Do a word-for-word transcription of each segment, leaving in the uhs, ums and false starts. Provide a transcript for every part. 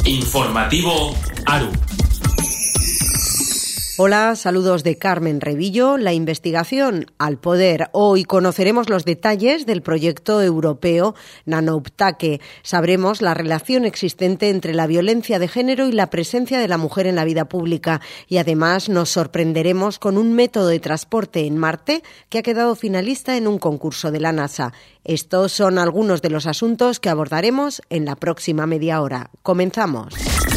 Informativo ARU. Hola, saludos de Carmen Revillo. La investigación al poder. Hoy conoceremos los detalles del proyecto europeo Nanouptake. Sabremos la relación existente entre la violencia de género y la presencia de la mujer en la vida pública. Y además nos sorprenderemos con un método de transporte en Marte que ha quedado finalista en un concurso de la NASA. Estos son algunos de los asuntos que abordaremos en la próxima media hora. Comenzamos.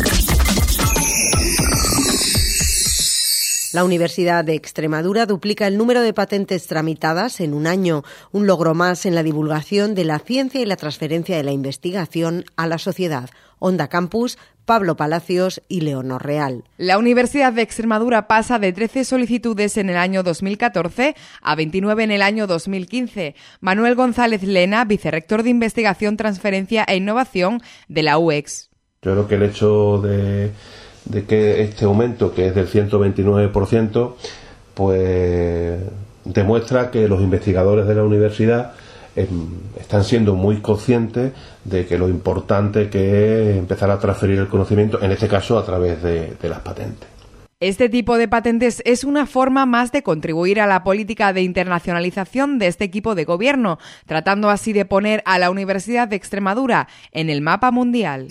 La Universidad de Extremadura duplica el número de patentes tramitadas en un año, un logro más en la divulgación de la ciencia y la transferencia de la investigación a la sociedad. Onda Campus, Pablo Palacios y Leonor Real. La Universidad de Extremadura pasa de trece solicitudes en el año dos mil catorce a veintinueve en el año dos mil quince. Manuel González Lena, vicerrector de Investigación, Transferencia e Innovación de la U E X. Yo creo que el hecho de... de que este aumento, que es del ciento veintinueve por ciento, pues demuestra que los investigadores de la universidad eh, están siendo muy conscientes de que lo importante que es empezar a transferir el conocimiento, en este caso a través de, de las patentes. Este tipo de patentes es una forma más de contribuir a la política de internacionalización de este equipo de gobierno, tratando así de poner a la Universidad de Extremadura en el mapa mundial.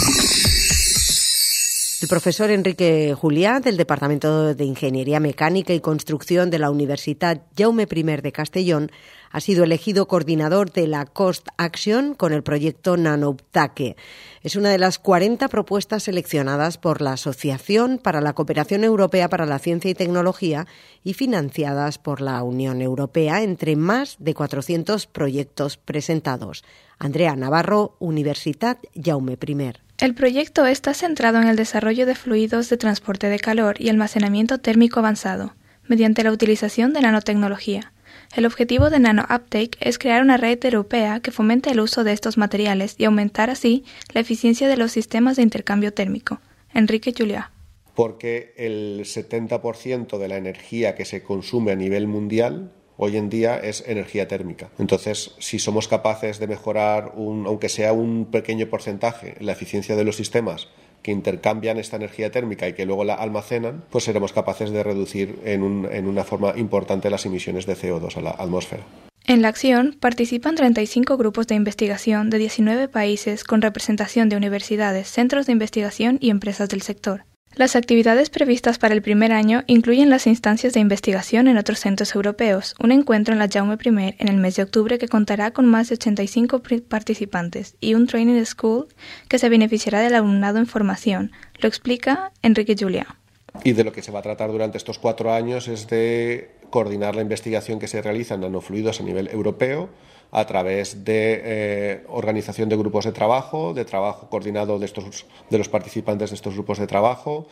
El profesor Enrique Juliá, del Departamento de Ingeniería Mecánica y Construcción de la Universitat Jaume I de Castellón, ha sido elegido coordinador de la Cost Action con el proyecto Nanouptake. Es una de las cuarenta propuestas seleccionadas por la Asociación para la Cooperación Europea para la Ciencia y Tecnología y financiadas por la Unión Europea entre más de cuatrocientos proyectos presentados. Andrea Navarro, Universitat Jaume I. El proyecto está centrado en el desarrollo de fluidos de transporte de calor y almacenamiento térmico avanzado, mediante la utilización de nanotecnología. El objetivo de Nanouptake es crear una red europea que fomente el uso de estos materiales y aumentar así la eficiencia de los sistemas de intercambio térmico. Enrique Juliá. Porque el setenta por ciento de la energía que se consume a nivel mundial hoy en día es energía térmica. Entonces, si somos capaces de mejorar, un, aunque sea un pequeño porcentaje, la eficiencia de los sistemas que intercambian esta energía térmica y que luego la almacenan, pues seremos capaces de reducir en, un, en una forma importante las emisiones de C O dos a la atmósfera. En la acción participan treinta y cinco grupos de investigación de diecinueve países con representación de universidades, centros de investigación y empresas del sector. Las actividades previstas para el primer año incluyen las instancias de investigación en otros centros europeos, un encuentro en la Jaume I en el mes de octubre que contará con más de ochenta y cinco participantes y un training school que se beneficiará del alumnado en formación. Lo explica Enrique Juliá. Y de lo que se va a tratar durante estos cuatro años es de coordinar la investigación que se realiza en nanofluidos a nivel europeo, a través de eh, organización de grupos de trabajo, de trabajo coordinado de, estos, de los participantes de estos grupos de trabajo,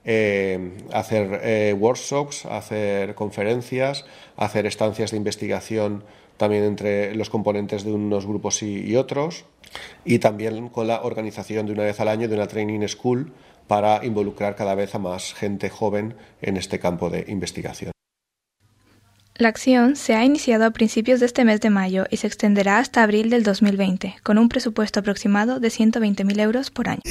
eh, hacer eh, workshops, hacer conferencias, hacer estancias de investigación también entre los componentes de unos grupos y, y otros, y también con la organización de una vez al año de una training school para involucrar cada vez a más gente joven en este campo de investigación. La acción se ha iniciado a principios de este mes de mayo y se extenderá hasta abril del dos mil veinte, con un presupuesto aproximado de ciento veinte mil euros por año.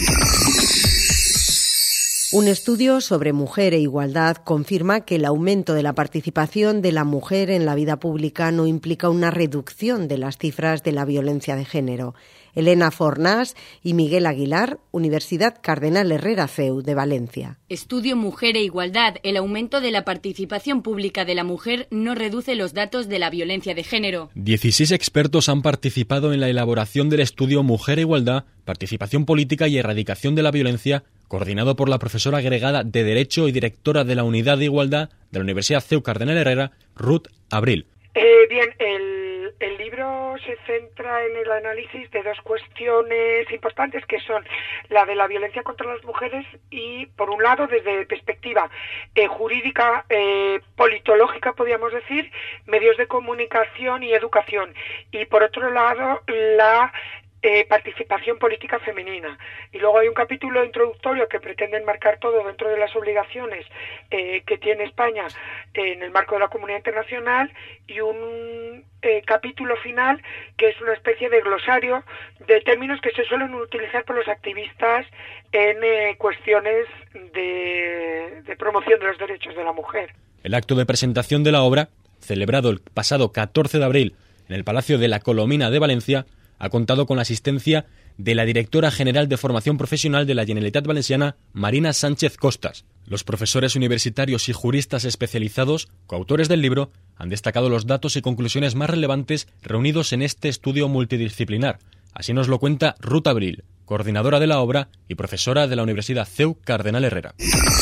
Un estudio sobre mujer e igualdad confirma que el aumento de la participación de la mujer en la vida pública no implica una reducción de las cifras de la violencia de género. Elena Fornás y Miguel Aguilar, Universidad Cardenal Herrera C E U de Valencia. Estudio Mujer e Igualdad. El aumento de la participación pública de la mujer no reduce los datos de la violencia de género. dieciséis expertos han participado en la elaboración del estudio Mujer e Igualdad, Participación Política y Erradicación de la Violencia, coordinado por la profesora agregada de Derecho y directora de la Unidad de Igualdad de la Universidad C E U Cardenal Herrera, Ruth Abril. Eh, bien, el, el libro se centra en el análisis de dos cuestiones importantes, que son la de la violencia contra las mujeres y, por un lado, desde perspectiva eh, jurídica, eh, politológica, podríamos decir, medios de comunicación y educación. Y, por otro lado, la eh, participación política femenina. Y luego hay un capítulo introductorio que pretende enmarcar todo dentro de las obligaciones eh, que tiene España en el marco de la comunidad internacional, y un eh, capítulo final que es una especie de glosario de términos que se suelen utilizar por los activistas en eh, cuestiones de, de promoción de los derechos de la mujer. El acto de presentación de la obra, celebrado el pasado catorce de abril en el Palacio de la Colomina de Valencia, ha contado con la asistencia de la directora general de Formación Profesional de la Generalitat Valenciana, Marina Sánchez Costas. Los profesores universitarios y juristas especializados, coautores del libro, han destacado los datos y conclusiones más relevantes reunidos en este estudio multidisciplinar. Así nos lo cuenta Ruth Abril, coordinadora de la obra y profesora de la Universidad C E U Cardenal Herrera.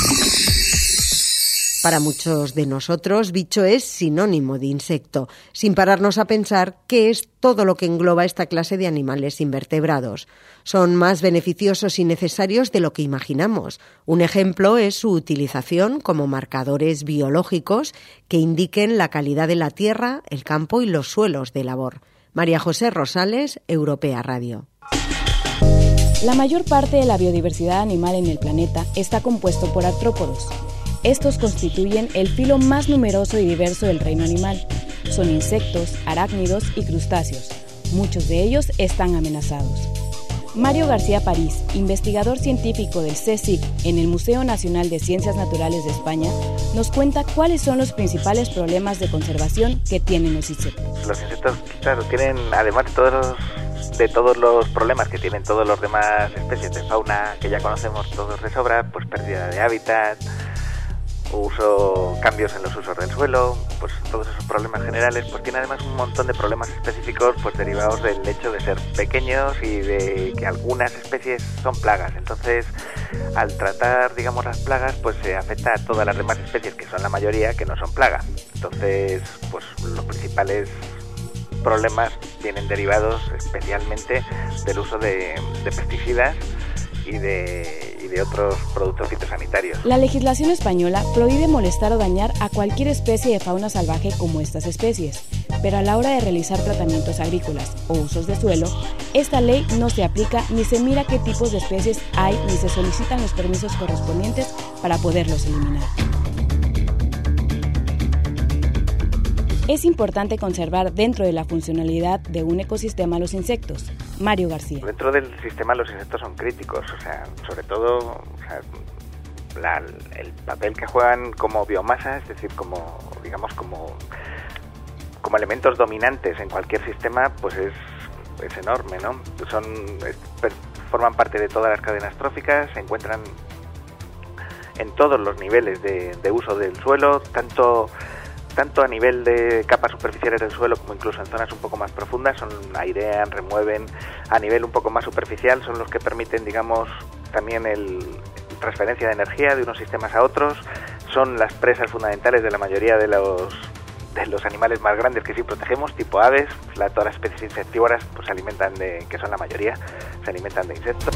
Para muchos de nosotros, bicho es sinónimo de insecto, sin pararnos a pensar qué es todo lo que engloba esta clase de animales invertebrados. Son más beneficiosos y necesarios de lo que imaginamos. Un ejemplo es su utilización como marcadores biológicos que indiquen la calidad de la tierra, el campo y los suelos de labor. María José Rosales, Europea Radio. La mayor parte de la biodiversidad animal en el planeta está compuesto por artrópodos. Estos constituyen el filo más numeroso y diverso del reino animal. Son insectos, arácnidos y crustáceos. Muchos de ellos están amenazados. Mario García París, investigador científico del C S I C en el Museo Nacional de Ciencias Naturales de España, nos cuenta cuáles son los principales problemas de conservación que tienen los insectos. Los insectos, claro, tienen, además de todos los, de todos los problemas que tienen todos los demás especies de fauna que ya conocemos todos de sobra, pues pérdida de hábitat, uso, cambios en los usos del suelo, pues todos esos problemas generales, pues tiene además un montón de problemas específicos pues derivados del hecho de ser pequeños y de que algunas especies son plagas. Entonces, al tratar, digamos, las plagas, pues se afecta a todas las demás especies, que son la mayoría, que no son plaga. Entonces, pues los principales problemas vienen derivados especialmente del uso de, de pesticidas y de, y de otros productos fitosanitarios. La legislación española prohíbe molestar o dañar a cualquier especie de fauna salvaje como estas especies, pero a la hora de realizar tratamientos agrícolas o usos de suelo, esta ley no se aplica ni se mira qué tipos de especies hay ni se solicitan los permisos correspondientes para poderlos eliminar. Es importante conservar dentro de la funcionalidad de un ecosistema los insectos. Mario García. Dentro del sistema los insectos son críticos, o sea, sobre todo o sea, la, el papel que juegan como biomasa, es decir, como digamos como, como elementos dominantes en cualquier sistema, pues es, es enorme, ¿no? Son es, forman parte de todas las cadenas tróficas, se encuentran en todos los niveles de, de uso del suelo, tanto tanto a nivel de capas superficiales del suelo como incluso en zonas un poco más profundas, son airean, remueven. A nivel un poco más superficial son los que permiten, digamos, también el transferencia de energía de unos sistemas a otros, son las presas fundamentales de la mayoría de los de los animales más grandes que sí protegemos, tipo aves. La, todas las especies insectívoras pues se alimentan de, que son la mayoría, se alimentan de insectos.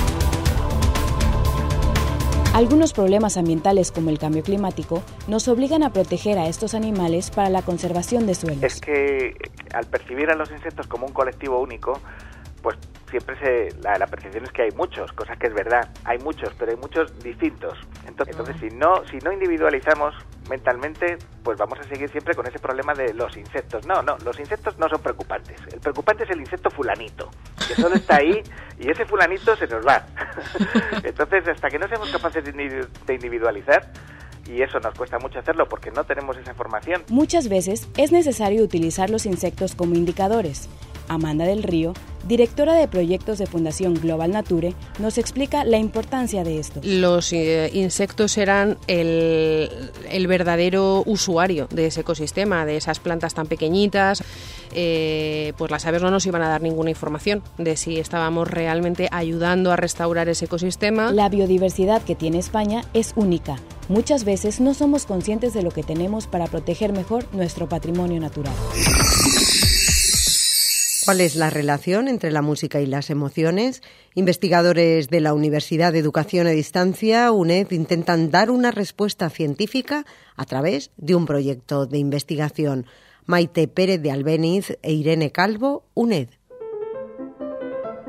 Algunos problemas ambientales como el cambio climático nos obligan a proteger a estos animales para la conservación de suelos. Es que al percibir a los insectos como un colectivo único, pues siempre se la, la percepción es que hay muchos, cosa que es verdad, hay muchos, pero hay muchos distintos. Entonces, entonces si no si no individualizamos mentalmente, pues vamos a seguir siempre con ese problema de los insectos. No, no, los insectos no son preocupantes. El preocupante es el insecto fulanito, que solo está ahí y ese fulanito se nos va. Entonces, hasta que no seamos capaces de individualizar, y eso nos cuesta mucho hacerlo porque no tenemos esa formación. Muchas veces es necesario utilizar los insectos como indicadores. Amanda del Río, directora de proyectos de Fundación Global Nature, nos explica la importancia de esto. Los eh, insectos eran el, el verdadero usuario de ese ecosistema, de esas plantas tan pequeñitas. Eh, pues las aves no nos iban a dar ninguna información de si estábamos realmente ayudando a restaurar ese ecosistema. La biodiversidad que tiene España es única. Muchas veces no somos conscientes de lo que tenemos para proteger mejor nuestro patrimonio natural. ¿Cuál es la relación entre la música y las emociones? Investigadores de la Universidad de Educación a Distancia, U N E D, intentan dar una respuesta científica a través de un proyecto de investigación. Maite Pérez de Albéniz e Irene Calvo, U N E D.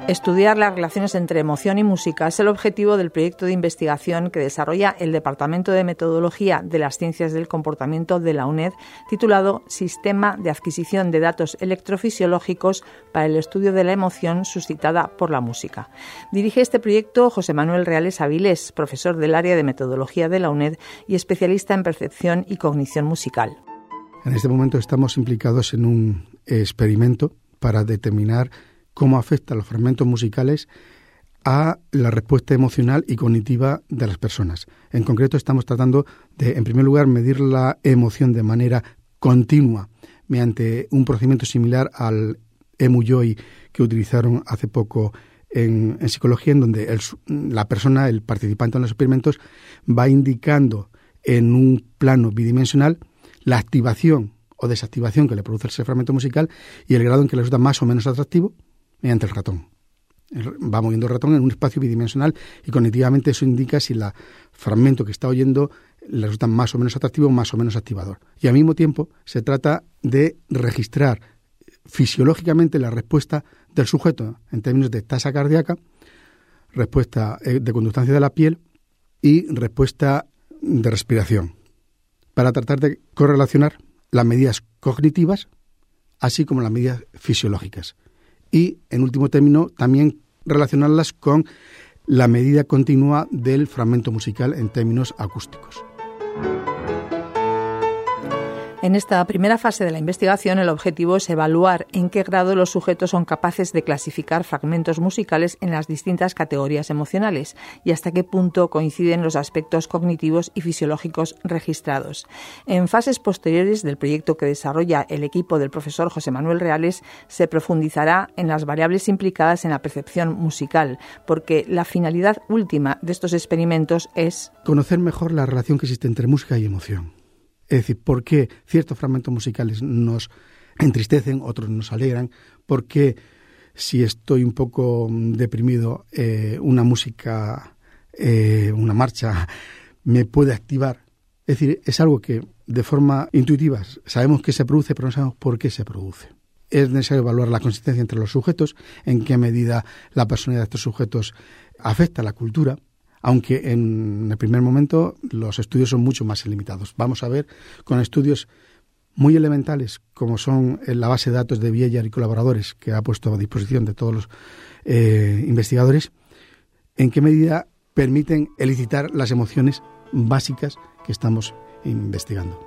Estudiar las relaciones entre emoción y música es el objetivo del proyecto de investigación que desarrolla el Departamento de Metodología de las Ciencias del Comportamiento de la UNED, titulado Sistema de Adquisición de Datos Electrofisiológicos para el Estudio de la Emoción suscitada por la Música. Dirige este proyecto José Manuel Reales Avilés, profesor del área de Metodología de la UNED y especialista en percepción y cognición musical. En este momento estamos implicados en un experimento para determinar cómo afectan los fragmentos musicales a la respuesta emocional y cognitiva de las personas. En concreto, estamos tratando de, en primer lugar, medir la emoción de manera continua mediante un procedimiento similar al EMU-Joy que utilizaron hace poco en, en psicología, en donde el, la persona, el participante en los experimentos, va indicando en un plano bidimensional la activación o desactivación que le produce ese fragmento musical y el grado en que le resulta más o menos atractivo mediante el ratón. Va moviendo el ratón en un espacio bidimensional y cognitivamente eso indica si el fragmento que está oyendo le resulta más o menos atractivo o más o menos activador. Y al mismo tiempo se trata de registrar fisiológicamente la respuesta del sujeto en términos de tasa cardíaca, respuesta de conductancia de la piel y respuesta de respiración, para tratar de correlacionar las medidas cognitivas así como las medidas fisiológicas. Y, en último término, también relacionarlas con la medida continua del fragmento musical en términos acústicos. En esta primera fase de la investigación, el objetivo es evaluar en qué grado los sujetos son capaces de clasificar fragmentos musicales en las distintas categorías emocionales y hasta qué punto coinciden los aspectos cognitivos y fisiológicos registrados. En fases posteriores del proyecto que desarrolla el equipo del profesor José Manuel Reales, se profundizará en las variables implicadas en la percepción musical, porque la finalidad última de estos experimentos es conocer mejor la relación que existe entre música y emoción. Es decir, por qué ciertos fragmentos musicales nos entristecen, otros nos alegran, por qué si estoy un poco deprimido, eh, una música, eh, una marcha, me puede activar. Es decir, es algo que de forma intuitiva sabemos que se produce, pero no sabemos por qué se produce. Es necesario evaluar la consistencia entre los sujetos, en qué medida la personalidad de estos sujetos afecta a la cultura, aunque en el primer momento los estudios son mucho más limitados. Vamos a ver con estudios muy elementales, como son la base de datos de Bieler y colaboradores, que ha puesto a disposición de todos los eh, investigadores, en qué medida permiten elicitar las emociones básicas que estamos investigando.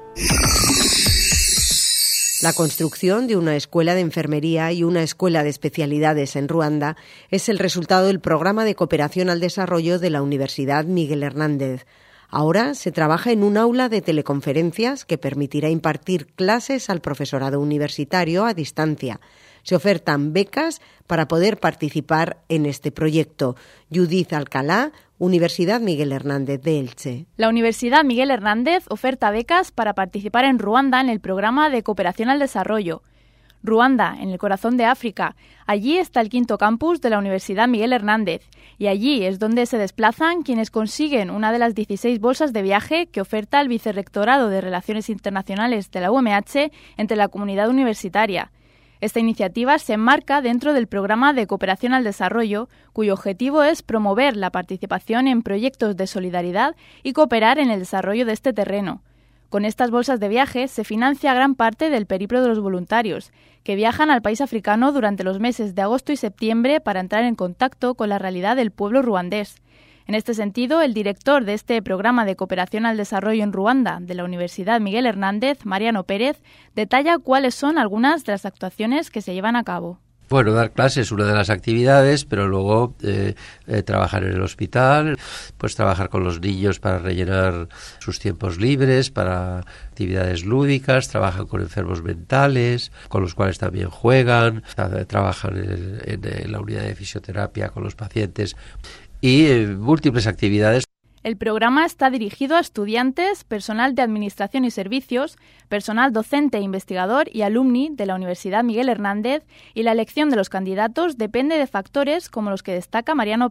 La construcción de una escuela de enfermería y una escuela de especialidades en Ruanda es el resultado del programa de cooperación al desarrollo de la Universidad Miguel Hernández. Ahora se trabaja en un aula de teleconferencias que permitirá impartir clases al profesorado universitario a distancia. Se ofertan becas para poder participar en este proyecto. Judith Alcalá, Universidad Miguel Hernández de Elche. La Universidad Miguel Hernández oferta becas para participar en Ruanda en el programa de cooperación al desarrollo. Ruanda, en el corazón de África. Allí está el quinto campus de la Universidad Miguel Hernández y allí es donde se desplazan quienes consiguen una de las dieciséis bolsas de viaje que oferta el Vicerrectorado de Relaciones Internacionales de la U M H entre la comunidad universitaria. Esta iniciativa se enmarca dentro del programa de cooperación al desarrollo, cuyo objetivo es promover la participación en proyectos de solidaridad y cooperar en el desarrollo de este terreno. Con estas bolsas de viaje se financia gran parte del periplo de los voluntarios, que viajan al país africano durante los meses de agosto y septiembre para entrar en contacto con la realidad del pueblo ruandés. En este sentido, el director de este programa de cooperación al desarrollo en Ruanda de la Universidad Miguel Hernández, Mariano Pérez, detalla cuáles son algunas de las actuaciones que se llevan a cabo. Bueno, dar clases es una de las actividades, pero luego eh, eh, trabajar en el hospital, pues trabajar con los niños para rellenar sus tiempos libres, para actividades lúdicas, trabajan con enfermos mentales, con los cuales también juegan, trabajan en, en, en la unidad de fisioterapia con los pacientes y eh, múltiples actividades. El programa está dirigido a estudiantes, personal de administración y servicios, personal docente e investigador y alumni de la Universidad Miguel Hernández, y la elección de los candidatos depende de factores como los que destaca Mariano Pérez.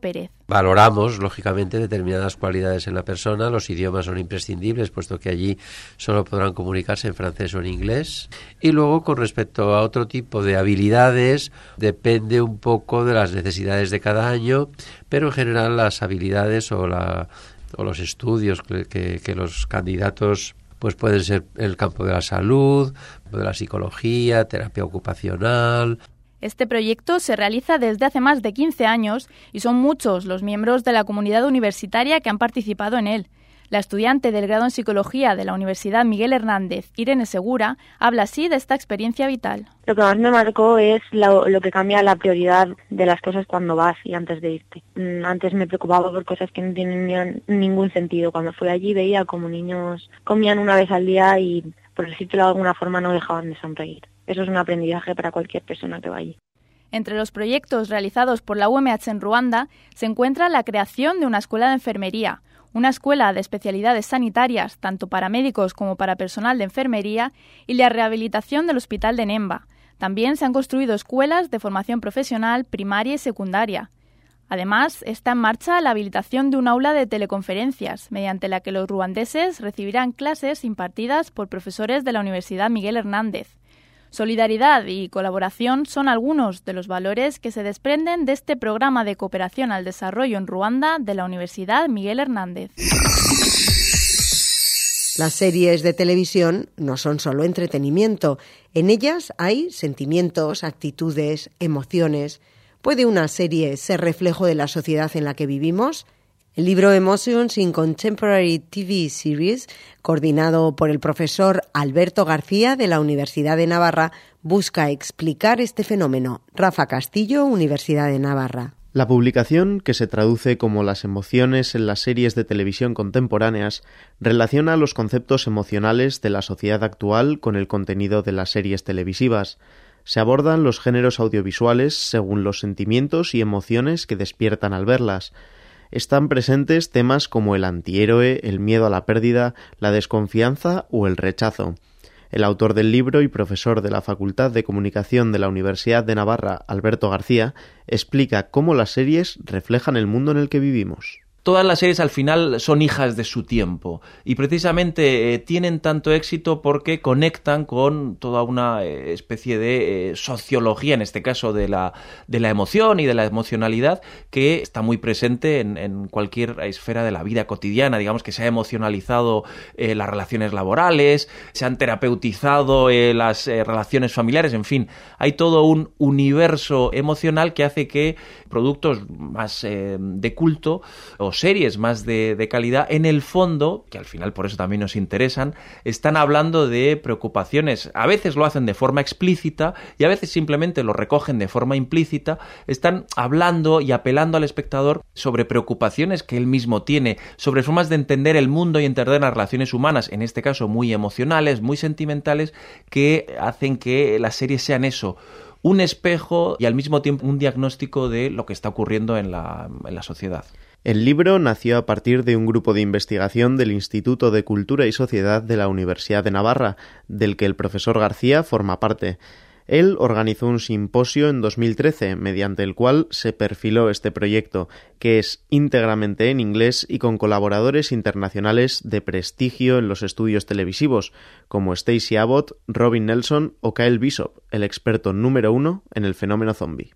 Valoramos, lógicamente, determinadas cualidades en la persona. Los idiomas son imprescindibles, puesto que allí solo podrán comunicarse en francés o en inglés. Y luego, con respecto a otro tipo de habilidades, depende un poco de las necesidades de cada año, pero en general las habilidades o, la, o los estudios que, que, que los candidatos pues pueden ser el campo de la salud, de la psicología, terapia ocupacional. Este proyecto se realiza desde hace más de quince años y son muchos los miembros de la comunidad universitaria que han participado en él. La estudiante del grado en Psicología de la Universidad Miguel Hernández, Irene Segura, habla así de esta experiencia vital. Lo que más me marcó es lo, lo que cambia la prioridad de las cosas cuando vas y antes de irte. Antes me preocupaba por cosas que no tienen ningún sentido. Cuando fui allí veía como niños comían una vez al día y, por decirlo de alguna forma, no dejaban de sonreír. Eso es un aprendizaje para cualquier persona que va allí. Entre los proyectos realizados por la U M H en Ruanda se encuentra la creación de una escuela de enfermería, una escuela de especialidades sanitarias, tanto para médicos como para personal de enfermería, y la rehabilitación del hospital de Nemba. También se han construido escuelas de formación profesional primaria y secundaria. Además, está en marcha la habilitación de un aula de teleconferencias, mediante la que los ruandeses recibirán clases impartidas por profesores de la Universidad Miguel Hernández. Solidaridad y colaboración son algunos de los valores que se desprenden de este programa de cooperación al desarrollo en Ruanda de la Universidad Miguel Hernández. Las series de televisión no son solo entretenimiento. En ellas hay sentimientos, actitudes, emociones. ¿Puede una serie ser reflejo de la sociedad en la que vivimos? El libro Emotions in Contemporary T V Series, coordinado por el profesor Alberto García de la Universidad de Navarra, busca explicar este fenómeno. Rafa Castillo, Universidad de Navarra. La publicación, que se traduce como Las emociones en las series de televisión contemporáneas, relaciona los conceptos emocionales de la sociedad actual con el contenido de las series televisivas. Se abordan los géneros audiovisuales según los sentimientos y emociones que despiertan al verlas. Están presentes temas como el antihéroe, el miedo a la pérdida, la desconfianza o el rechazo. El autor del libro y profesor de la Facultad de Comunicación de la Universidad de Navarra, Alberto García, explica cómo las series reflejan el mundo en el que vivimos. Todas las series al final son hijas de su tiempo y precisamente eh, tienen tanto éxito porque conectan con toda una eh, especie de eh, sociología, en este caso de la, de la emoción y de la emocionalidad, que está muy presente en, en cualquier esfera de la vida cotidiana. Digamos que se ha emocionalizado eh, las relaciones laborales, se han terapeutizado eh, las eh, relaciones familiares, en fin, hay todo un universo emocional que hace que productos más eh, de culto o series más de, de calidad, en el fondo, que al final por eso también nos interesan, están hablando de preocupaciones. A veces lo hacen de forma explícita y a veces simplemente lo recogen de forma implícita. Están hablando y apelando al espectador sobre preocupaciones que él mismo tiene, sobre formas de entender el mundo y entender las relaciones humanas, en este caso muy emocionales, muy sentimentales, que hacen que las series sean eso, un espejo y al mismo tiempo un diagnóstico de lo que está ocurriendo en la, en la sociedad. El libro nació a partir de un grupo de investigación del Instituto de Cultura y Sociedad de la Universidad de Navarra, del que el profesor García forma parte. Él organizó un simposio en dos mil trece, mediante el cual se perfiló este proyecto, que es íntegramente en inglés y con colaboradores internacionales de prestigio en los estudios televisivos, como Stacey Abbott, Robin Nelson o Kyle Bishop, el experto número uno en el fenómeno zombie.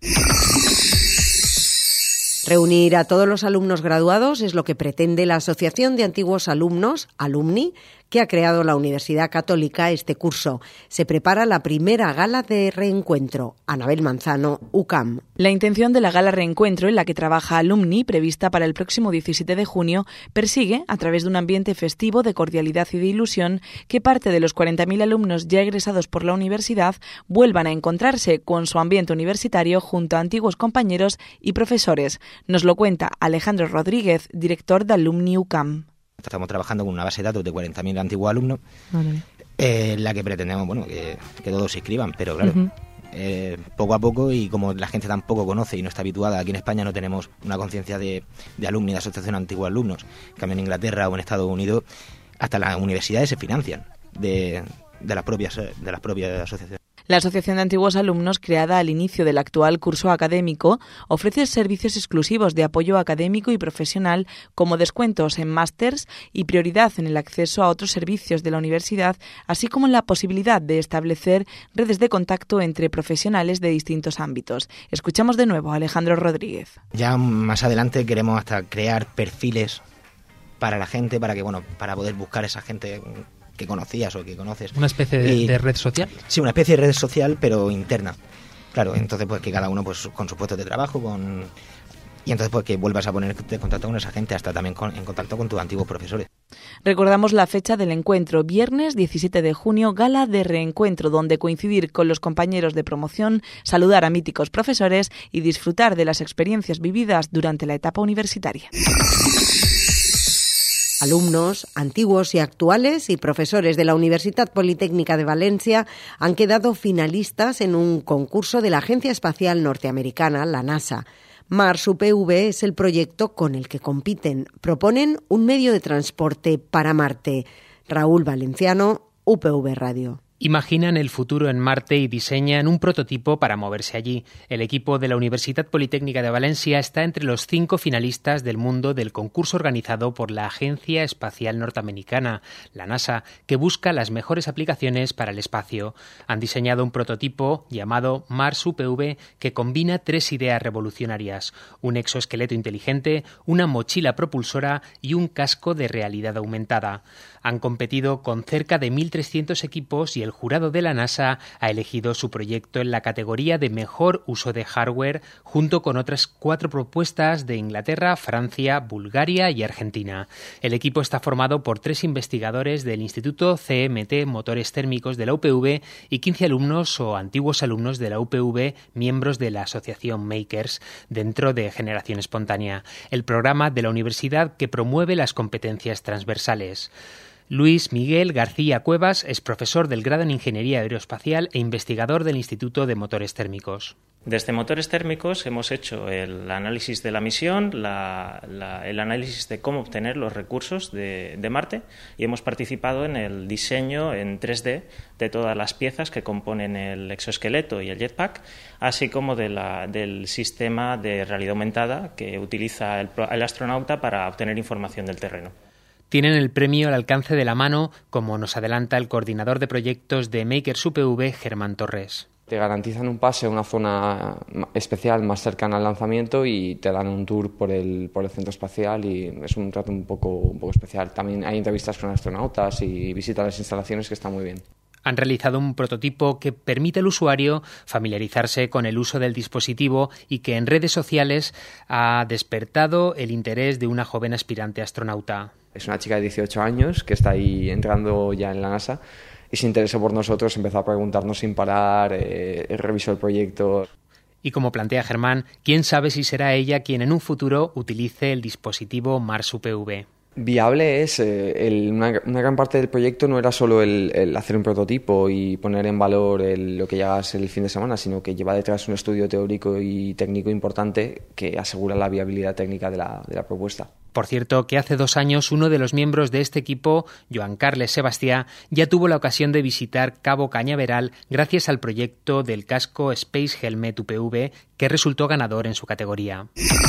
Reunir a todos los alumnos graduados es lo que pretende la Asociación de Antiguos Alumnos, Alumni, que ha creado la Universidad Católica este curso. Se prepara la primera gala de reencuentro. Anabel Manzano, U C A M. La intención de la gala reencuentro, en la que trabaja Alumni, prevista para el próximo diecisiete de junio, persigue, a través de un ambiente festivo de cordialidad y de ilusión, que parte de los cuarenta mil alumnos ya egresados por la universidad vuelvan a encontrarse con su ambiente universitario junto a antiguos compañeros y profesores. Nos lo cuenta Alejandro Rodríguez, director de Alumni U C A M. Estamos trabajando con una base de datos de cuarenta mil antiguos alumnos, Vale. eh, en la que pretendemos bueno que, que todos se inscriban, pero claro, uh-huh. eh, poco a poco, y como la gente tampoco conoce y no está habituada, aquí en España no tenemos una conciencia de, de alumni, de asociación de antiguos alumnos. En cambio, en Inglaterra o en Estados Unidos, hasta las universidades se financian de, de las propias de las propias asociaciones. La Asociación de Antiguos Alumnos, creada al inicio del actual curso académico, ofrece servicios exclusivos de apoyo académico y profesional, como descuentos en másters y prioridad en el acceso a otros servicios de la universidad, así como en la posibilidad de establecer redes de contacto entre profesionales de distintos ámbitos. Escuchamos de nuevo a Alejandro Rodríguez. Ya más adelante queremos hasta crear perfiles para la gente, para que bueno, para poder buscar esa gente que conocías o que conoces. ¿Una especie de, y, de red social? Sí, una especie de red social, pero interna. Claro, entonces pues que cada uno pues con su puesto de trabajo, con y entonces pues que vuelvas a poner en contacto con esa gente, hasta también con, en contacto con tus antiguos profesores. Recordamos la fecha del encuentro, viernes diecisiete de junio, gala de reencuentro, donde coincidir con los compañeros de promoción, saludar a míticos profesores y disfrutar de las experiencias vividas durante la etapa universitaria. Alumnos, antiguos y actuales, y profesores de la Universitat Politécnica de Valencia han quedado finalistas en un concurso de la Agencia Espacial Norteamericana, la NASA. Mars U P V es el proyecto con el que compiten. Proponen un medio de transporte para Marte. Raúl Valenciano, U P V Radio. Imaginan el futuro en Marte y diseñan un prototipo para moverse allí. El equipo de la Universitat Politécnica de Valencia está entre los cinco finalistas del mundo del concurso organizado por la Agencia Espacial Norteamericana, la NASA, que busca las mejores aplicaciones para el espacio. Han diseñado un prototipo llamado Mars U P V que combina tres ideas revolucionarias: un exoesqueleto inteligente, una mochila propulsora y un casco de realidad aumentada. Han competido con cerca de mil trescientos equipos y el jurado de la NASA ha elegido su proyecto en la categoría de mejor uso de hardware, junto con otras cuatro propuestas de Inglaterra, Francia, Bulgaria y Argentina. El equipo está formado por tres investigadores del Instituto C M T Motores Térmicos de la U P V y quince alumnos o antiguos alumnos de la U P V, miembros de la asociación Makers, dentro de Generación Espontánea, el programa de la universidad que promueve las competencias transversales. Luis Miguel García Cuevas es profesor del grado en Ingeniería Aeroespacial e investigador del Instituto de Motores Térmicos. Desde Motores Térmicos hemos hecho el análisis de la misión, la, la, el análisis de cómo obtener los recursos de, de Marte, y hemos participado en el diseño en tres D de todas las piezas que componen el exoesqueleto y el jetpack, así como de la, del sistema de realidad aumentada que utiliza el, el astronauta para obtener información del terreno. Tienen el premio al alcance de la mano, como nos adelanta el coordinador de proyectos de Makers U P V, Germán Torres. Te garantizan un pase a una zona especial más cercana al lanzamiento y te dan un tour por el, por el centro espacial, y es un trato un poco, un poco especial. También hay entrevistas con astronautas y visitas a las instalaciones que están muy bien. Han realizado un prototipo que permite al usuario familiarizarse con el uso del dispositivo y que en redes sociales ha despertado el interés de una joven aspirante astronauta. Es una chica de dieciocho años que está ahí entrando ya en la NASA y se interesó por nosotros, empezó a preguntarnos sin parar, eh, revisó el proyecto. Y como plantea Germán, quién sabe si será ella quien en un futuro utilice el dispositivo Mars U P V. Viable es, eh, el, una, una gran parte del proyecto no era solo el, el hacer un prototipo y poner en valor el, lo que llegas el fin de semana, sino que lleva detrás un estudio teórico y técnico importante que asegura la viabilidad técnica de la, de la propuesta. Por cierto, que hace dos años uno de los miembros de este equipo, Joan Carles Sebastià, ya tuvo la ocasión de visitar Cabo Cañaveral gracias al proyecto del casco Space Helmet U P V, que resultó ganador en su categoría.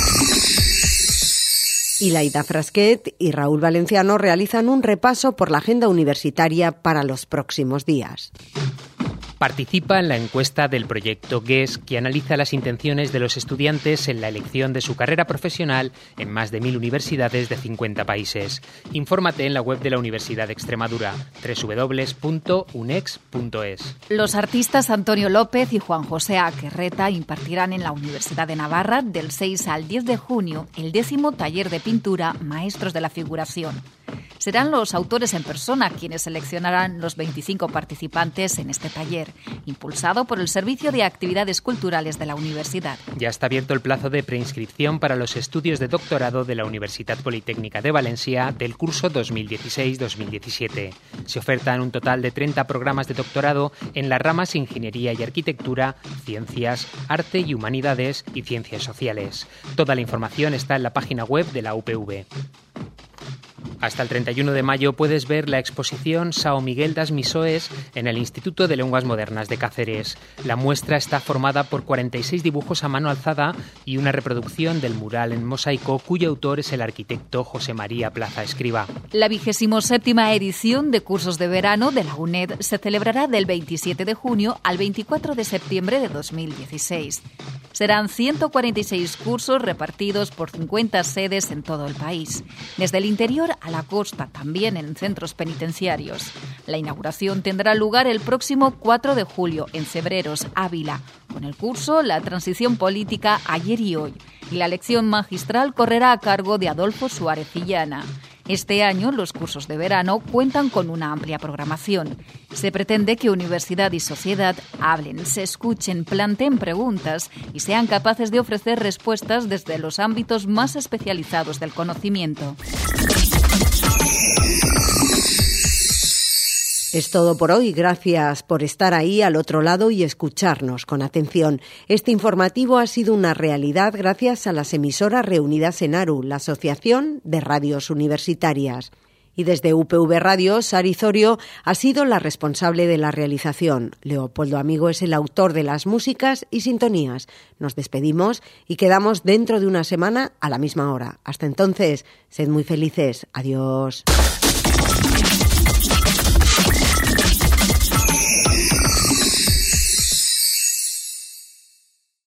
Ilaida Frasquet y Raúl Valenciano realizan un repaso por la agenda universitaria para los próximos días. Participa en la encuesta del proyecto G E S, que analiza las intenciones de los estudiantes en la elección de su carrera profesional en más de mil universidades de cincuenta países. Infórmate en la web de la Universidad de Extremadura, doble u doble u doble u punto unex punto es. Los artistas Antonio López y Juan José Aquerreta impartirán en la Universidad de Navarra del seis al diez de junio el décimo taller de pintura Maestros de la Figuración. Serán los autores en persona quienes seleccionarán los veinticinco participantes en este taller, impulsado por el Servicio de Actividades Culturales de la Universidad. Ya está abierto el plazo de preinscripción para los estudios de doctorado de la Universitat Politécnica de Valencia del curso dos mil dieciséis dos mil diecisiete. Se ofertan un total de treinta programas de doctorado en las ramas Ingeniería y Arquitectura, Ciencias, Arte y Humanidades y Ciencias Sociales. Toda la información está en la página web de la U P V. Hasta el treinta y uno de mayo puedes ver la exposición Sao Miguel das Misoes en el Instituto de Lenguas Modernas de Cáceres. La muestra está formada por cuarenta y seis dibujos a mano alzada y una reproducción del mural en mosaico cuyo autor es el arquitecto José María Plaza Escriba. La vigésimo séptima edición de cursos de verano de la UNED se celebrará del veintisiete de junio al veinticuatro de septiembre de dos mil dieciséis. Serán ciento cuarenta y seis cursos repartidos por cincuenta sedes en todo el país, desde el interior a la costa, también en centros penitenciarios. La inauguración tendrá lugar el próximo cuatro de julio en Cebreros, Ávila, con el curso La transición política ayer y hoy, y la lección magistral correrá a cargo de Adolfo Suárez Illana. Este año los cursos de verano cuentan con una amplia programación. Se pretende que universidad y sociedad hablen, se escuchen, planteen preguntas y sean capaces de ofrecer respuestas desde los ámbitos más especializados del conocimiento. Es todo por hoy. Gracias por estar ahí al otro lado y escucharnos con atención. Este informativo ha sido una realidad gracias a las emisoras reunidas en ARU, la Asociación de Radios Universitarias. Y desde U P V Radio, Sari Zorio ha sido la responsable de la realización. Leopoldo Amigo es el autor de las músicas y sintonías. Nos despedimos y quedamos dentro de una semana a la misma hora. Hasta entonces, sed muy felices. Adiós.